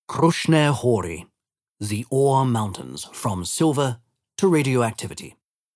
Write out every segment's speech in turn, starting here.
Krushner Hory, the Ore Mountains, from silver to radioactivity.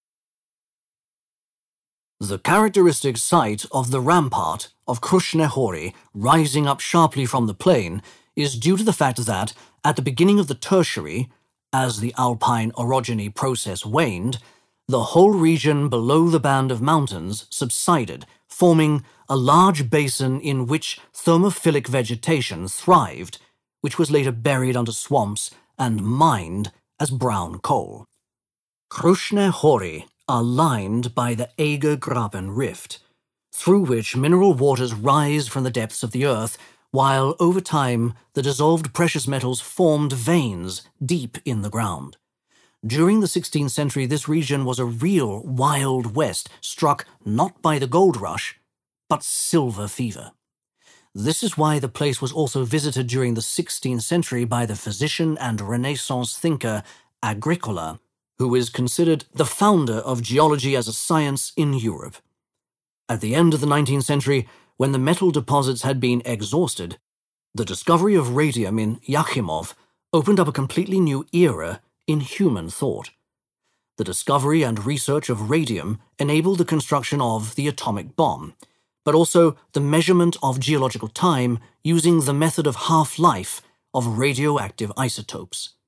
The characteristic site of the rampart of Krushner Hory rising up sharply from the plain is due to the fact that, at the beginning of the Tertiary, as the alpine orogeny process waned, the whole region below the band of mountains subsided, forming a large basin in which thermophilic vegetation thrived, which was later buried under swamps and mined as brown coal. Krushner Hory are lined by the Egergraben Rift, through which mineral waters rise from the depths of the earth, while over time the dissolved precious metals formed veins deep in the ground. During the 16th century, this region was a real Wild West, struck not by the gold rush, but silver fever. This is why the place was also visited during the 16th century by the physician and Renaissance thinker Agricola, who is considered the founder of geology as a science in Europe. At the end of the 19th century, when the metal deposits had been exhausted, the discovery of radium in Yakimov opened up a completely new era in human thought. The discovery and research of radium enabled the construction of the atomic bomb, but also the measurement of geological time using the method of half-life of radioactive isotopes.